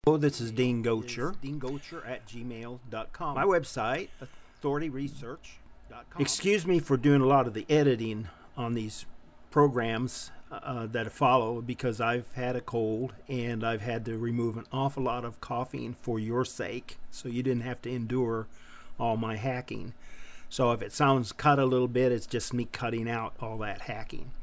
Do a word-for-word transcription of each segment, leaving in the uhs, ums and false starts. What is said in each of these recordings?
Hello, this is Dean Gocher. Dean Gocher at gmail dot com. My website, authority research dot com. Excuse me for doing a lot of the editing on these programs uh, that follow because I've had a cold and I've had to remove an awful lot of coughing for your sake, so you didn't have to endure all my hacking. So if it sounds cut a little bit, it's just me cutting out all that hacking.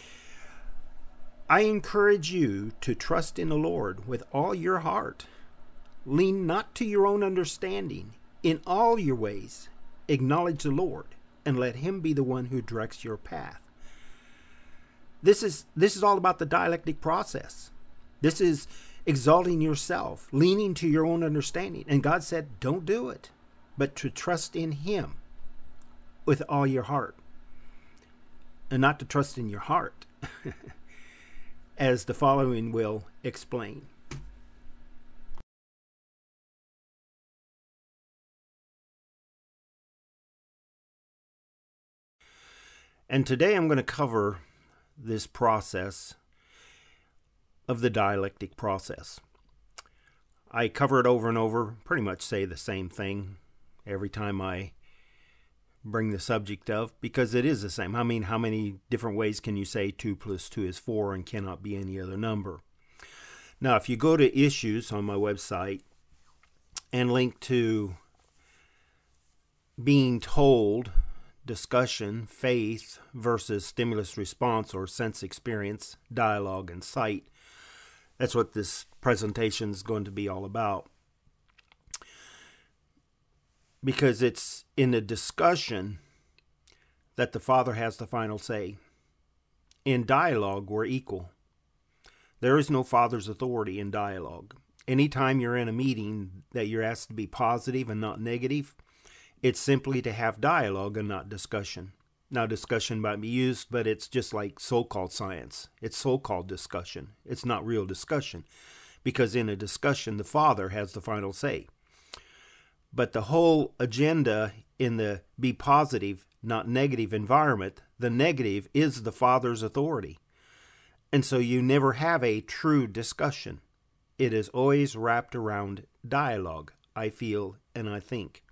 I encourage you to trust in the Lord with all your heart. Lean not to your own understanding. In all your ways, acknowledge the Lord, and let Him be the one who directs your path. This is, this is all about the dialectic process. This is exalting yourself, leaning to your own understanding. And God said, don't do it, but to trust in Him with all your heart. And not to trust in your heart. As the following will explain. And today I'm going to cover this process of the dialectic process. I cover it over and over, pretty much say the same thing every time I bring the subject of, because it is the same. I mean, how many different ways can you say two plus two is four and cannot be any other number? Now, if you go to issues on my website and link to being told, discussion, faith versus stimulus response or sense experience, dialogue, and sight, that's what this presentation is going to be all about. Because it's in the discussion that the Father has the final say. In dialogue, we're equal. There is no Father's authority in dialogue. Anytime you're in a meeting that you're asked to be positive and not negative, it's simply to have dialogue and not discussion. Now, discussion might be used, but it's just like so-called science. It's so-called discussion. It's not real discussion. Because in a discussion, the Father has the final say. But the whole agenda in the be positive, not negative environment, the negative is the Father's authority. And so you never have a true discussion. It is always wrapped around dialogue, I feel and I think.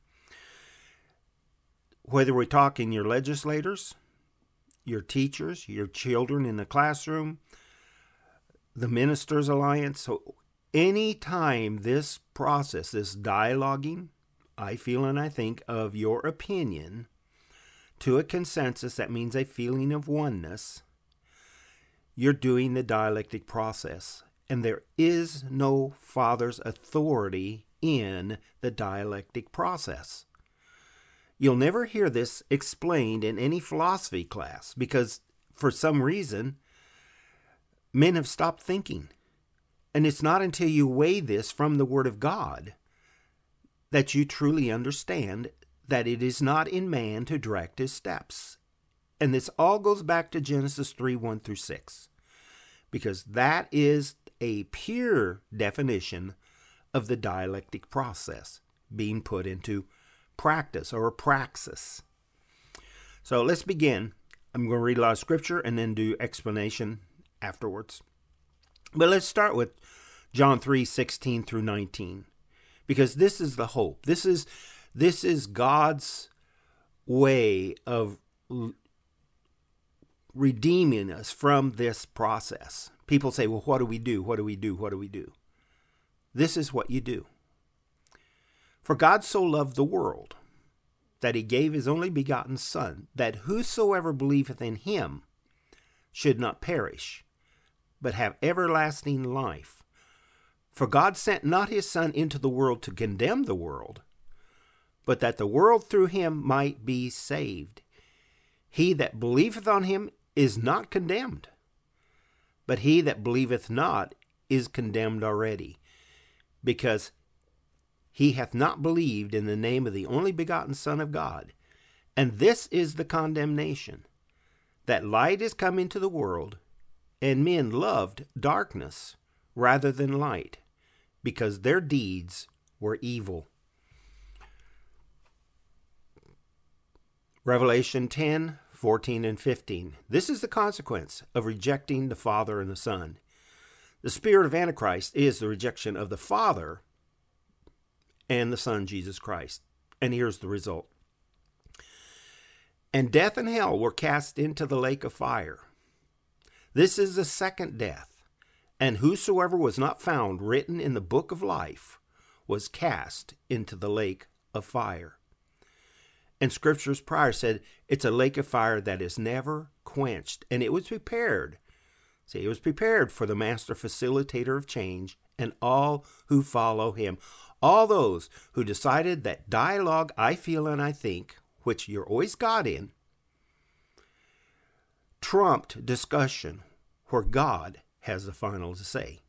Whether we're talking your legislators, your teachers, your children in the classroom, the Ministers' Alliance, so any time this process, this dialoguing, I feel and I think of your opinion to a consensus, that means a feeling of oneness, you're doing the dialectic process. And there is no Father's authority in the dialectic process. You'll never hear this explained in any philosophy class because for some reason, men have stopped thinking. And it's not until you weigh this from the Word of God that you truly understand that it is not in man to direct his steps. And this all goes back to Genesis three, one through six. Because that is a pure definition of the dialectic process being put into practice or praxis. So let's begin. I'm going to read a lot of scripture and then do explanation afterwards. But let's start with John three, sixteen through nineteen. Because this is the hope. This is this is God's way of redeeming us from this process. People say, well, what do we do? What do we do? What do we do? This is what you do. For God so loved the world that He gave His only begotten Son, that whosoever believeth in Him should not perish, but have everlasting life. For God sent not His Son into the world to condemn the world, but that the world through Him might be saved. He that believeth on Him is not condemned, but he that believeth not is condemned already, because he hath not believed in the name of the only begotten Son of God. And this is the condemnation, that light is come into the world, and men loved darkness rather than light, because their deeds were evil. Revelation ten, fourteen, and fifteen. This is the consequence of rejecting the Father and the Son. The spirit of Antichrist is the rejection of the Father and the Son, Jesus Christ. And here's the result. And death and hell were cast into the lake of fire. This is the second death. And whosoever was not found written in the book of life was cast into the lake of fire. And scriptures prior said it's a lake of fire that is never quenched. And it was prepared. See, it was prepared for the master facilitator of change and all who follow him. All those who decided that dialogue, I feel and I think, which you're always God in, trumped discussion where God has the final to say.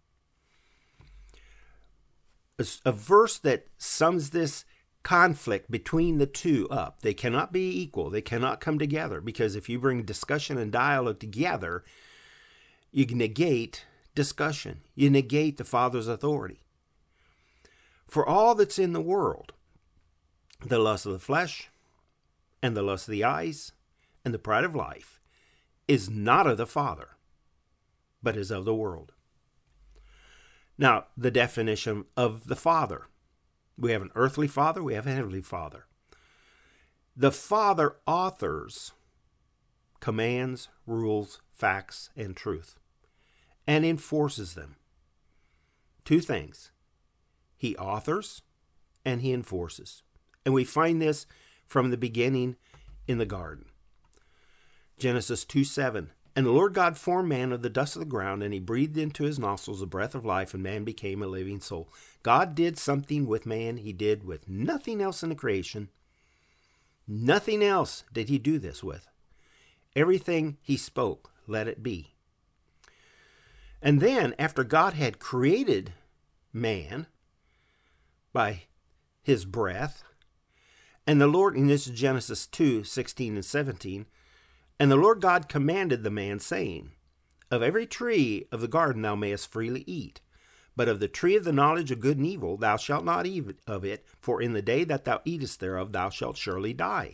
A, a verse that sums this conflict between the two up. They cannot be equal. They cannot come together, because if you bring discussion and dialogue together, you negate discussion. You negate the Father's authority. For all that's in the world, the lust of the flesh and the lust of the eyes and the pride of life is not of the Father, but is of the world. Now, the definition of the Father. We have an earthly father, we have a heavenly father. The Father authors commands, rules, facts, and truth, and enforces them. Two things. He authors and he enforces. And we find this from the beginning in the garden. Genesis two seven. And the Lord God formed man of the dust of the ground, and he breathed into his nostrils the breath of life, and man became a living soul. God did something with man he did with nothing else in the creation. Nothing else did he do this with. Everything he spoke, let it be. And then, after God had created man by his breath, and the Lord, and this is Genesis two sixteen and seventeen, and the Lord God commanded the man, saying, Of every tree of the garden thou mayest freely eat, but of the tree of the knowledge of good and evil thou shalt not eat of it, for in the day that thou eatest thereof thou shalt surely die.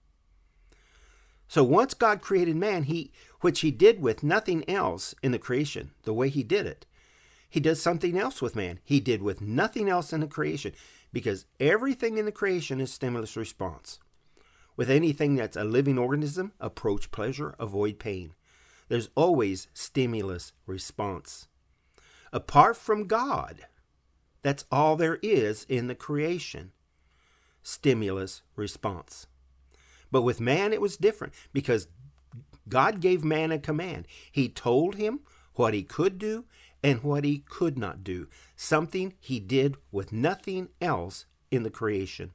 So once God created man, he which he did with nothing else in the creation, the way he did it, he does something else with man. He did with nothing else in the creation, because everything in the creation is stimulus response. With anything that's a living organism, approach pleasure, avoid pain. There's always stimulus response. Apart from God, that's all there is in the creation. Stimulus response. But with man, it was different, because God gave man a command. He told him what he could do and what he could not do. Something he did with nothing else in the creation.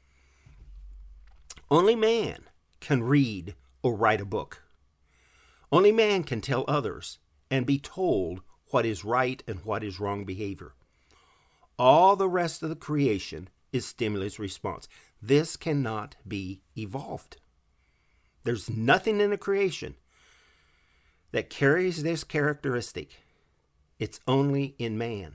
Only man can read or write a book. Only man can tell others and be told what is right and what is wrong behavior. All the rest of the creation is stimulus response. This cannot be evolved. There's nothing in the creation that carries this characteristic. It's only in man.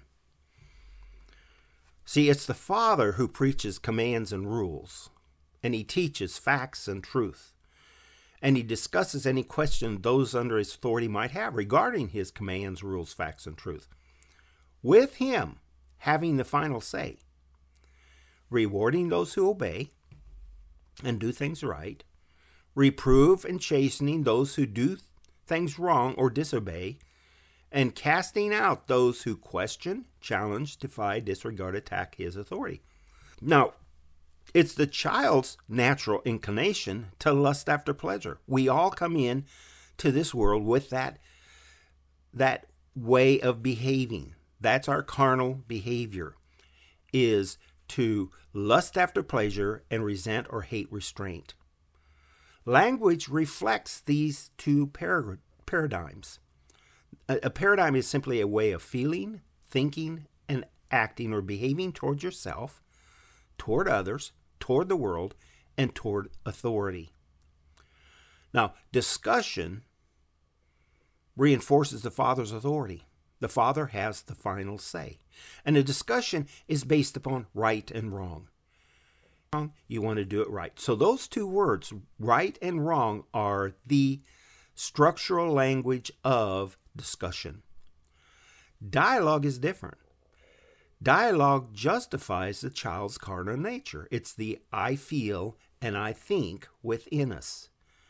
See, it's the Father who preaches commands and rules. And he teaches facts and truth. And he discusses any question those under his authority might have regarding his commands, rules, facts, and truth, with him having the final say, rewarding those who obey and do things right, reprove and chastening those who do things wrong or disobey, and casting out those who question, challenge, defy, disregard, attack his authority. Now, it's the child's natural inclination to lust after pleasure. We all come in to this world with that, that way of behaving. That's our carnal behavior, is to lust after pleasure and resent or hate restraint. Language reflects these two par- paradigms. A, a paradigm is simply a way of feeling, thinking, and acting or behaving toward yourself, toward others, toward the world, and toward authority. Now, discussion reinforces the Father's authority. The Father has the final say. And a discussion is based upon right and wrong. You want to do it right. So those two words, right and wrong, are the structural language of discussion. Dialogue is different. Dialogue justifies the child's carnal nature. It's the I feel and I think within us.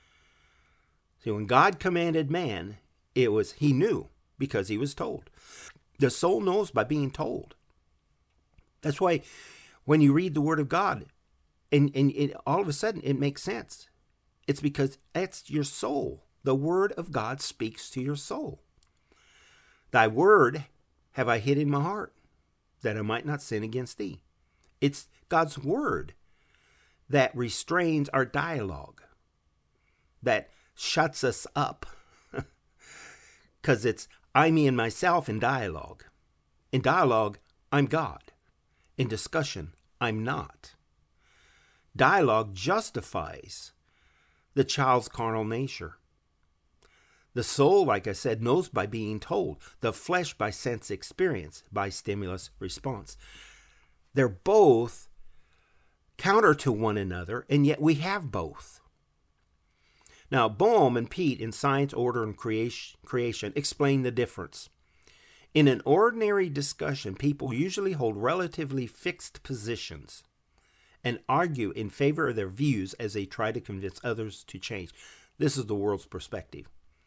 See, when God commanded man, it was he knew because he was told. The soul knows by being told. That's why when you read the Word of God, and, and it, all of a sudden it makes sense. It's because that's your soul. The Word of God speaks to your soul. Thy word have I hid in my heart, that I might not sin against thee. It's God's word that restrains our dialogue, that shuts us up. Because it's I, me, and myself in dialogue. In dialogue, I'm God. In discussion, I'm not. Dialogue justifies the child's carnal nature. The soul, like I said, knows by being told. The flesh by sense experience, by stimulus response. They're both counter to one another, and yet we have both. Now, Bohm and Pete in Science, Order, and Creation explain the difference. In an ordinary discussion, people usually hold relatively fixed positions and argue in favor of their views as they try to convince others to change. This is the world's perspective.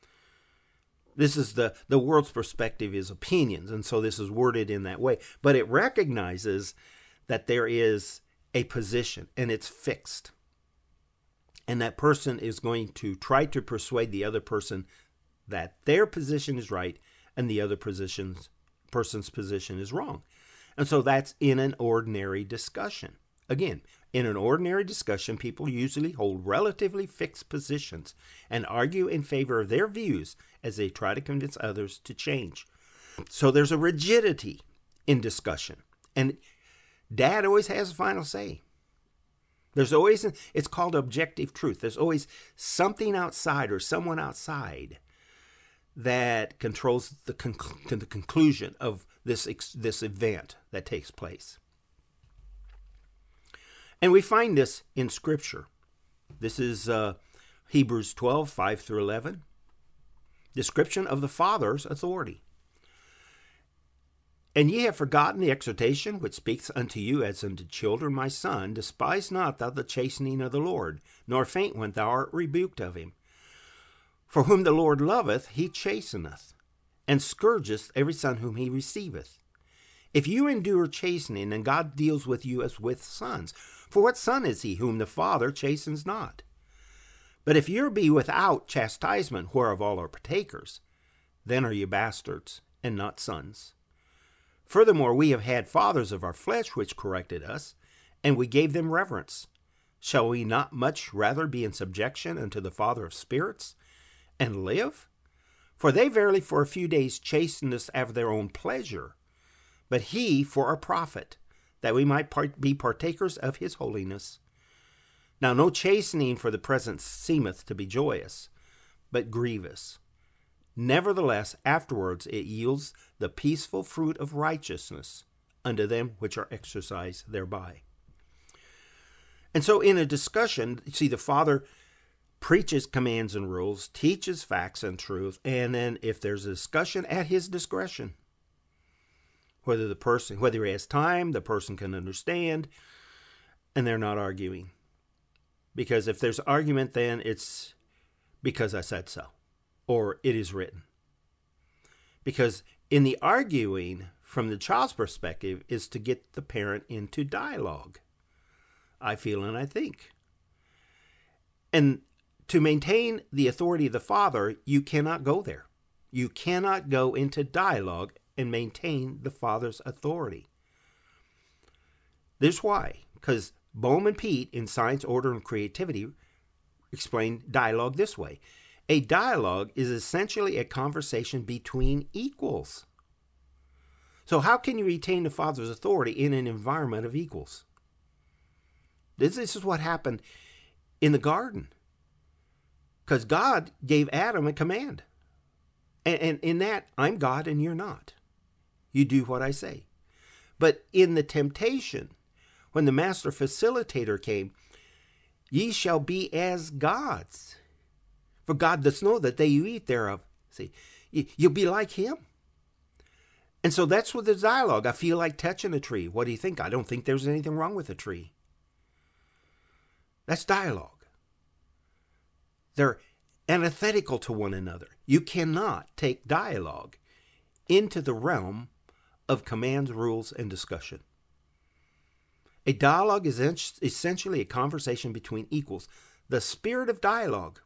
This is the, the world's perspective is opinions, and so this is worded in that way. But it recognizes that there is a position, and it's fixed. And that person is going to try to persuade the other person that their position is right and the other position's, person's position is wrong. And so that's in an ordinary discussion. Again, in an ordinary discussion, people usually hold relatively fixed positions and argue in favor of their views as they try to convince others to change. So there's a rigidity in discussion. And Dad always has the final say. There's always, it's called objective truth. There's always something outside or someone outside that controls the, conc- the conclusion of this, this event that takes place. And we find this in Scripture. This is uh, Hebrews twelve, five through eleven. Description of the Father's authority. And ye have forgotten the exhortation which speaks unto you as unto children, my son. Despise not thou the chastening of the Lord, nor faint when thou art rebuked of him. For whom the Lord loveth, he chasteneth, and scourgeth every son whom he receiveth. If you endure chastening, then God deals with you as with sons. For what son is he whom the Father chastens not? But if you be without chastisement, whereof all are partakers, then are you bastards, and not sons. Furthermore, we have had fathers of our flesh which corrected us, and we gave them reverence. Shall we not much rather be in subjection unto the Father of spirits, and live? For they verily for a few days chastened us after their own pleasure, but he for our profit, that we might part- be partakers of his holiness. Now no chastening for the present seemeth to be joyous, but grievous. Nevertheless, afterwards it yields the peaceful fruit of righteousness unto them which are exercised thereby. And so in a discussion, you see the Father preaches commands and rules, teaches facts and truth, and then if there's a discussion at his discretion, whether the person, whether he has time, the person can understand, and they're not arguing. Because if there's argument, then it's because I said so, or it is written. Because in the arguing, from the child's perspective, is to get the parent into dialogue. I feel and I think. And to maintain the authority of the Father, you cannot go there. You cannot go into dialogue and maintain the Father's authority. This is why. Because Bohm and Pete in Science, Order, and Creativity explain dialogue this way. A dialogue is essentially a conversation between equals. So how can you retain the Father's authority in an environment of equals? This, this is what happened in the garden. Because God gave Adam a command. And, and in that, I'm God and you're not. You do what I say. But in the temptation, when the master facilitator came, ye shall be as gods. For God doth know that they you eat thereof. See, you'll be like him. And so that's with the dialogue. I feel like touching a tree. What do you think? I don't think there's anything wrong with a tree. That's dialogue. They're antithetical to one another. You cannot take dialogue into the realm of commands, rules, and discussion. A dialogue is essentially a conversation between equals. The spirit of dialogue,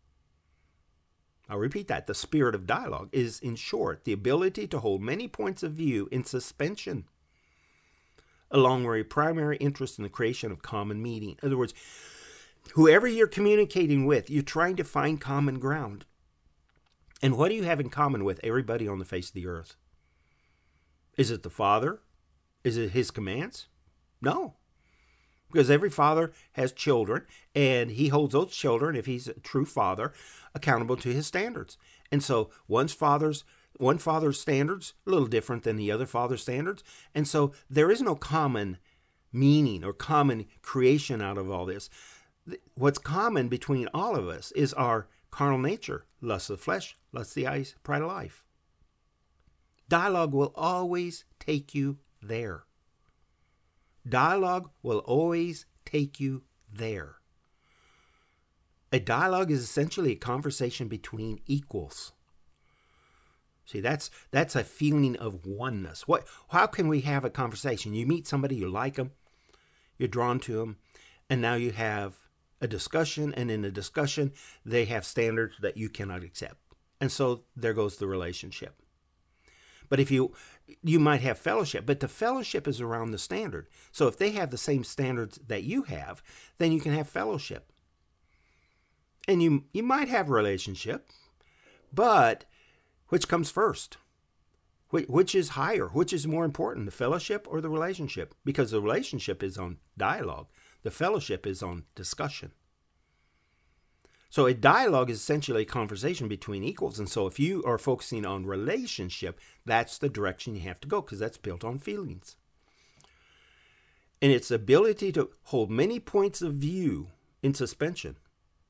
I'll repeat that, the spirit of dialogue is, in short, the ability to hold many points of view in suspension, along with a primary interest in the creation of common meaning. In other words, whoever you're communicating with, you're trying to find common ground. And what do you have in common with everybody on the face of the earth? Is it the Father? Is it his commands? No. Because every father has children, and he holds those children, if he's a true father, accountable to his standards. And so one's father's one father's standards a little different than the other father's standards. And so there is no common meaning or common creation out of all this. What's common between all of us is our carnal nature, lust of the flesh, lust of the eyes, pride of life. Dialogue will always take you there. Dialogue will always take you there. A dialogue is essentially a conversation between equals. See, that's that's a feeling of oneness. What? How can we have a conversation? You meet somebody, you like them, you're drawn to them, and now you have a discussion, and in the discussion, they have standards that you cannot accept. And so there goes the relationship. But if you, you might have fellowship, but the fellowship is around the standard. So if they have the same standards that you have, then you can have fellowship. And you, you might have relationship, but which comes first? Which, which is higher? Which is more important, the fellowship or the relationship? Because the relationship is on dialogue. The fellowship is on discussion. So a dialogue is essentially a conversation between equals. And so if you are focusing on relationship, that's the direction you have to go, because that's built on feelings. And its ability to hold many points of view in suspension.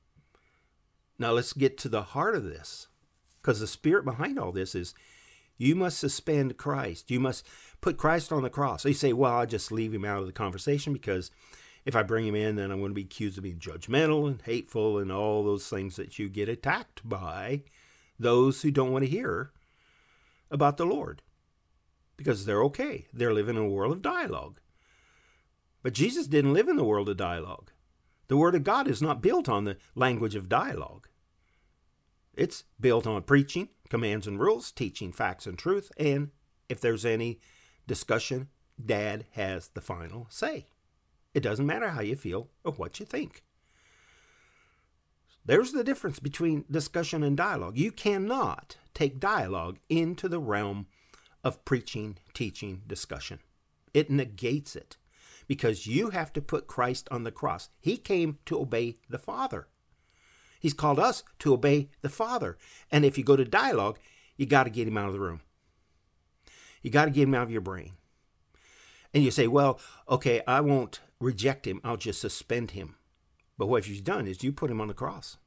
Now let's get to the heart of this, because the spirit behind all this is you must suspend Christ. You must put Christ on the cross. So you say, well, I'll just leave him out of the conversation, because if I bring him in, then I'm going to be accused of being judgmental and hateful and all those things that you get attacked by those who don't want to hear about the Lord, because they're okay. They're living in a world of dialogue. But Jesus didn't live in the world of dialogue. The Word of God is not built on the language of dialogue. It's built on preaching, commands and rules, teaching facts and truth, and if there's any discussion, Dad has the final say. It doesn't matter how you feel or what you think. There's the difference between discussion and dialogue. You cannot take dialogue into the realm of preaching, teaching, discussion. It negates it, because you have to put Christ on the cross. He came to obey the Father. He's called us to obey the Father. And if you go to dialogue, you got to get him out of the room. You got to get him out of your brain. And you say, well, okay, I won't reject him. I'll just suspend him. But what you've done is you put him on the cross.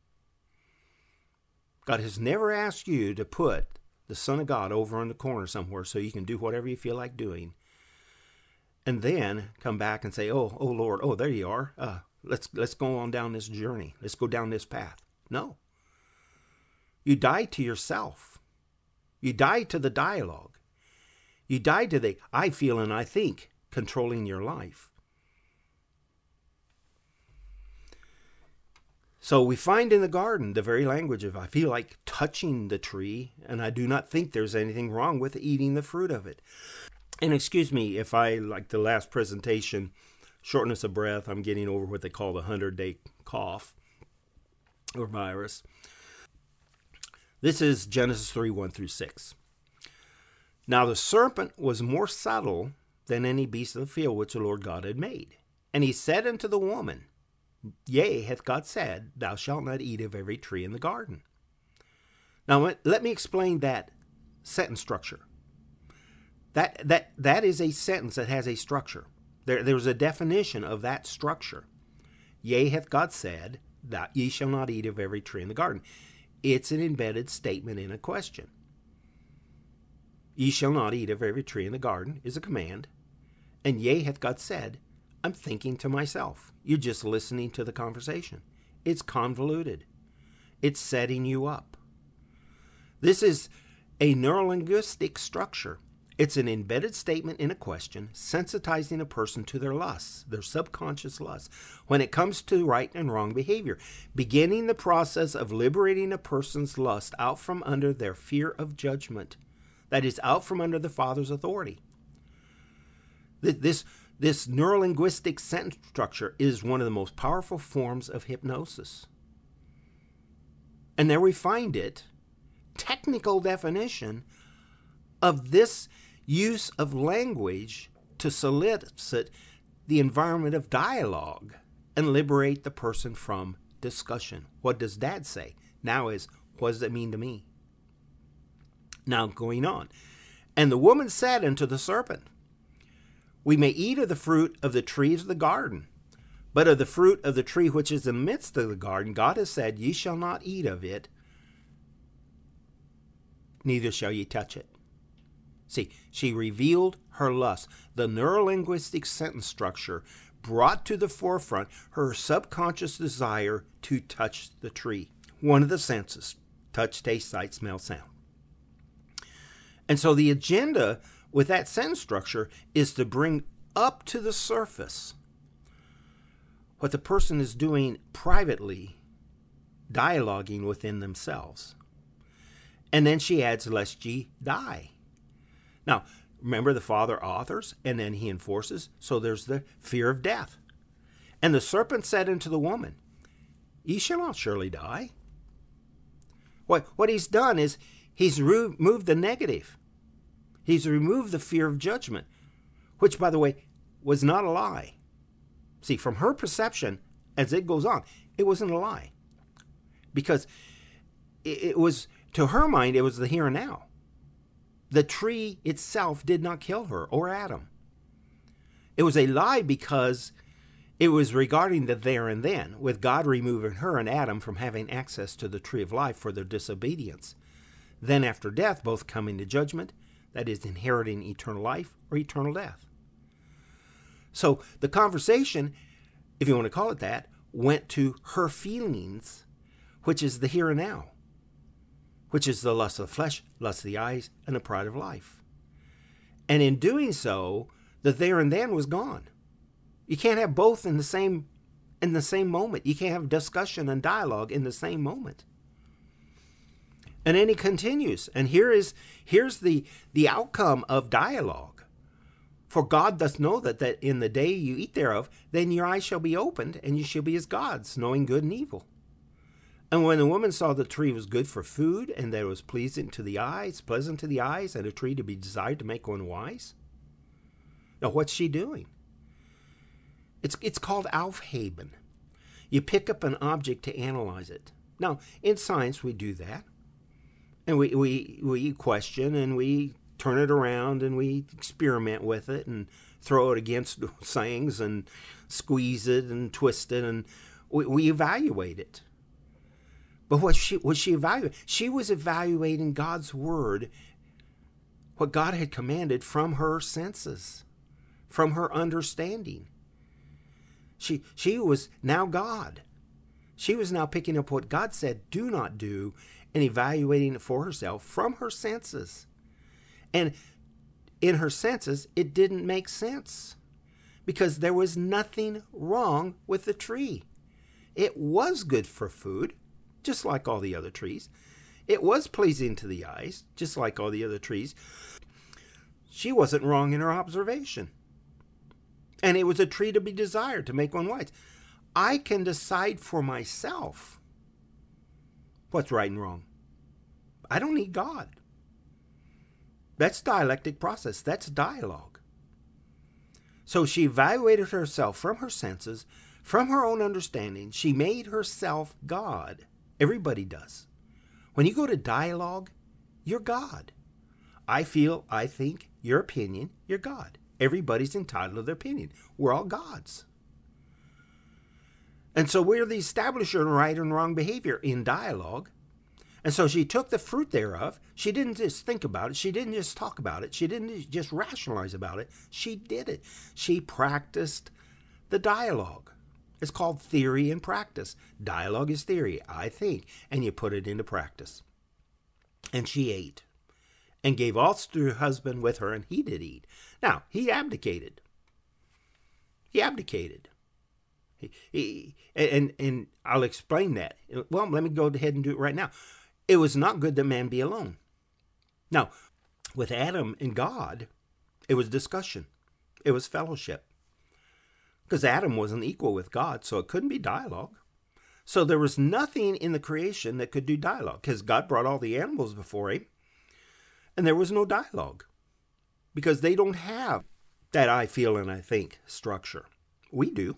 God has never asked you to put the Son of God over in the corner somewhere so you can do whatever you feel like doing, and then come back and say, oh, oh Lord, oh, there you are. Uh, let's let's go on down this journey. Let's go down this path. No. You die to yourself. You die to the dialogue. You die to the I feel and I think controlling your life. So we find in the garden the very language of I feel like touching the tree, and I do not think there's anything wrong with eating the fruit of it. And excuse me if I, like the last presentation, shortness of breath, I'm getting over what they call the hundred-day cough or virus. This is Genesis three, one through six. Now the serpent was more subtle than any beast of the field which the Lord God had made. And he said unto the woman, Yea, hath God said, Thou shalt not eat of every tree in the garden. Now let me explain that sentence structure. That that that is a sentence that has a structure. There there's a definition of that structure. Yea, hath God said, that ye shall not eat of every tree in the garden. It's an embedded statement in a question. Ye shall not eat of every tree in the garden is a command. And yea, hath God said, I'm thinking to myself. You're just listening to the conversation. It's convoluted. It's setting you up. This is a neurolinguistic structure. It's an embedded statement in a question, sensitizing a person to their lusts, their subconscious lusts, when it comes to right and wrong behavior, beginning the process of liberating a person's lust out from under their fear of judgment, that is, out from under the Father's authority. This, this neurolinguistic sentence structure is one of the most powerful forms of hypnosis. And there we find it, technical definition of this use of language to solicit the environment of dialogue and liberate the person from discussion. What does Dad say? Now is, what does it mean to me? Now going on. And the woman said unto the serpent, we may eat of the fruit of the trees of the garden, but of the fruit of the tree which is in the midst of the garden, God has said, ye shall not eat of it, neither shall ye touch it. See, she revealed her lust. The neurolinguistic sentence structure brought to the forefront her subconscious desire to touch the tree. One of the senses, touch, taste, sight, smell, sound. And so the agenda with that sentence structure is to bring up to the surface what the person is doing privately, dialoguing within themselves. And then she adds, lest ye die. Now, remember the Father authors, and then he enforces, so there's the fear of death. And the serpent said unto the woman, ye shall not surely die. What, what he's done is he's removed the negative. He's removed the fear of judgment, which, by the way, was not a lie. See, from her perception, as it goes on, it wasn't a lie. Because it, it was, to her mind, it was the here and now. The tree itself did not kill her or Adam. It was a lie because it was regarding the there and then, with God removing her and Adam from having access to the tree of life for their disobedience. Then after death, both coming to judgment, that is, inheriting eternal life or eternal death. So the conversation, if you want to call it that, went to her feelings, which is the here and now, which is the lust of the flesh, lust of the eyes, and the pride of life. And in doing so, the there and then was gone. You can't have both in the same in the same moment. You can't have discussion and dialogue in the same moment. And then he continues, and here is here's the, the outcome of dialogue. For God doth know that, that in the day you eat thereof, then your eyes shall be opened, and you shall be as gods, knowing good and evil. And when the woman saw the tree was good for food, and that it was pleasing to the eyes, pleasant to the eyes, and a tree to be desired to make one wise. Now, what's she doing? It's it's called Aufheben. You pick up an object to analyze it. Now, in science, we do that. And we, we, we question, and we turn it around, and we experiment with it, and throw it against things, and squeeze it, and twist it, and we, we evaluate it. But what she was she evaluating? She was evaluating God's word, what God had commanded from her senses, from her understanding. She she was now God. She was now picking up what God said, do not do, and evaluating it for herself from her senses. And in her senses, it didn't make sense because there was nothing wrong with the tree. It was good for food, just like all the other trees. It was pleasing to the eyes, just like all the other trees. She wasn't wrong in her observation. And it was a tree to be desired, to make one wise. I can decide for myself what's right and wrong. I don't need God. That's dialectic process. That's dialogue. So she evaluated herself from her senses, from her own understanding. She made herself God. Everybody does. When you go to dialogue, you're God. I feel, I think, your opinion, you're God. Everybody's entitled to their opinion. We're all gods. And so we're the establisher of right and wrong behavior in dialogue. And so she took the fruit thereof. She didn't just think about it. She didn't just talk about it. She didn't just rationalize about it. She did it. She practiced the dialogue. It's called theory and practice. Dialogue is theory, I think, and you put it into practice. And she ate and gave also to her husband with her, and he did eat. Now, he abdicated. He abdicated. He, he, and, and I'll explain that. Well, let me go ahead and do it right now. It was not good that man be alone. Now, with Adam and God, it was discussion. It was fellowship. Because Adam wasn't equal with God, so it couldn't be dialogue. So there was nothing in the creation that could do dialogue, because God brought all the animals before him, and there was no dialogue, because they don't have that I feel and I think structure. We do.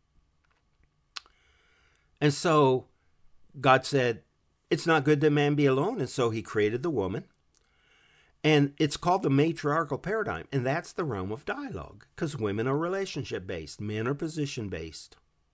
And so God said, it's not good that man be alone, and so he created the woman. And it's called the matriarchal paradigm, and that's the realm of dialogue, because women are relationship-based, men are position-based.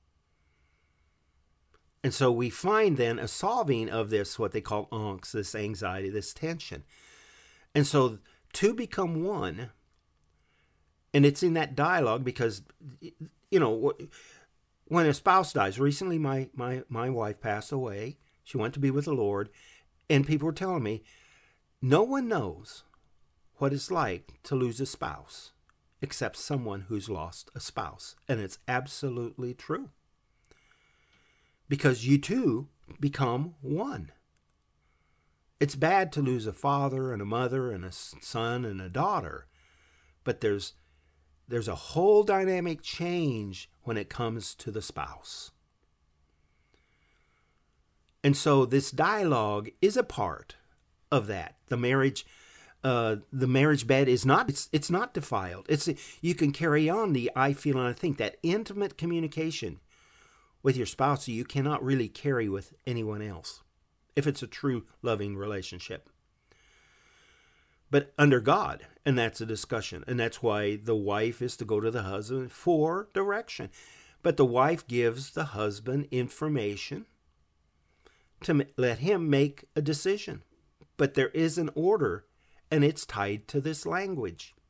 And so we find then a solving of this, what they call angst, this anxiety, this tension. And so two become one, and it's in that dialogue because, you know, when a spouse dies, recently my, my, my wife passed away. She went to be with the Lord, and people were telling me, no one knows what it's like to lose a spouse except someone who's lost a spouse. And it's absolutely true. Because you two become one. It's bad to lose a father and a mother and a son and a daughter. But there's there's a whole dynamic change when it comes to the spouse. And so this dialogue is a part of that. The marriage, uh, the marriage bed is not, it's, it's not defiled. It's, you can carry on the I feel and I think, that intimate communication with your spouse that you cannot really carry with anyone else, if it's a true loving relationship. But under God, and that's a discussion. And that's why the wife is to go to the husband for direction. But the wife gives the husband information to let him make a decision. But there is an order, and it's tied to this language.